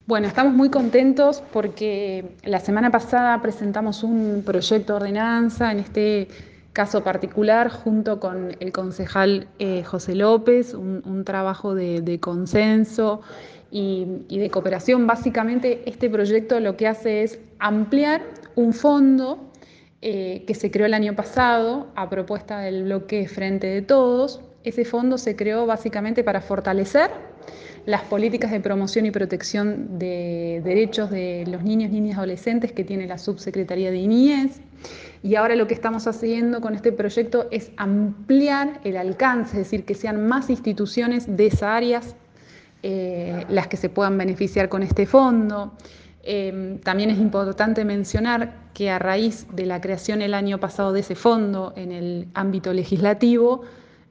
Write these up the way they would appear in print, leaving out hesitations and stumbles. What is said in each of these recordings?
Bueno, estamos muy contentos porque la semana pasada presentamos un proyecto de ordenanza, en este caso particular, junto con el concejal José López, un trabajo de consenso y de cooperación. Básicamente, este proyecto lo que hace es ampliar un fondo que se creó el año pasado a propuesta del bloque Frente de Todos. Ese fondo se creó básicamente para fortalecer las políticas de promoción y protección de derechos de los niños, niñas y adolescentes que tiene la Subsecretaría de Niñez. Y ahora lo que estamos haciendo con este proyecto es ampliar el alcance, es decir, que sean más instituciones de esas áreas las que se puedan beneficiar con este fondo. También es importante mencionar que a raíz de la creación el año pasado de ese fondo en el ámbito legislativo,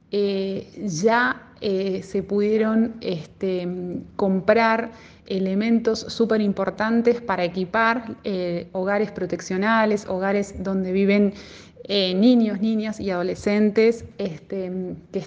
ya se pudieron comprar elementos súper importantes para equipar hogares proteccionales, hogares donde viven niños, niñas y adolescentes que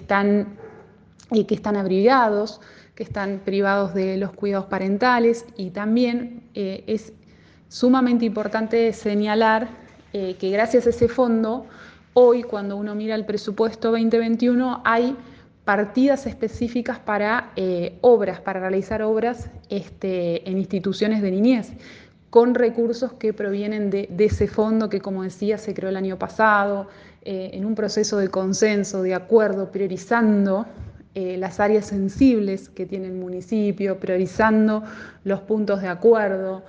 están abrigados, que están privados de los cuidados parentales. Y también es sumamente importante señalar que gracias a ese fondo, hoy cuando uno mira el presupuesto 2021, hay partidas específicas para obras, para realizar obras en instituciones de niñez, con recursos que provienen de ese fondo que, como decía, se creó el año pasado, en un proceso de consenso, de acuerdo, priorizando las áreas sensibles que tiene el municipio, priorizando los puntos de acuerdo,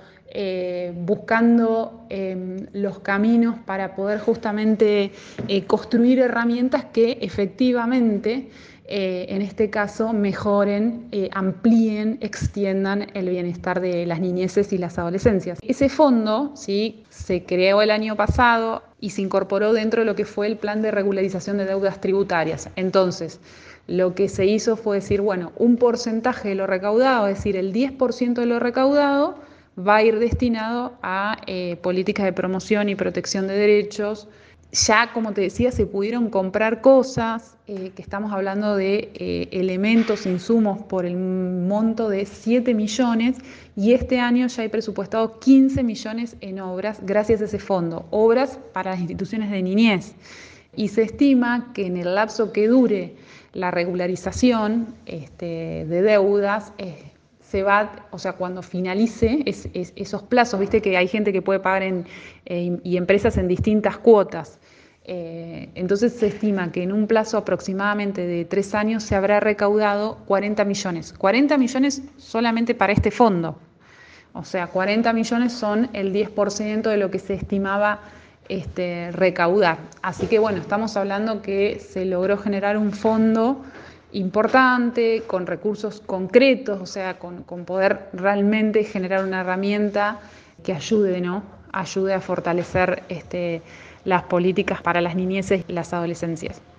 buscando los caminos para poder justamente construir herramientas que efectivamente, en este caso, mejoren, amplíen, extiendan el bienestar de las niñeces y las adolescencias. Ese fondo, ¿sí?, se creó el año pasado y se incorporó dentro de lo que fue el plan de regularización de deudas tributarias. Entonces, lo que se hizo fue decir, bueno, un porcentaje de lo recaudado, es decir, el 10% de lo recaudado, va a ir destinado a políticas de promoción y protección de derechos. Ya, como te decía, se pudieron comprar cosas, que estamos hablando de elementos, insumos por el monto de 7 millones, y este año ya hay presupuestado 15 millones en obras gracias a ese fondo, obras para las instituciones de niñez. Y se estima que en el lapso que dure la regularización de deudas, o sea, cuando finalice esos plazos, viste que hay gente que puede pagar y empresas en distintas cuotas. Entonces se estima que en un plazo aproximadamente de 3 años se habrá recaudado 40 millones. 40 millones solamente para este fondo. O sea, 40 millones son el 10% de lo que se estimaba recaudar. Así que bueno, estamos hablando que se logró generar un fondo importante, con recursos concretos, o sea, con poder realmente generar una herramienta que ayude, ¿no?, ayude a fortalecer las políticas para las niñeces y las adolescencias.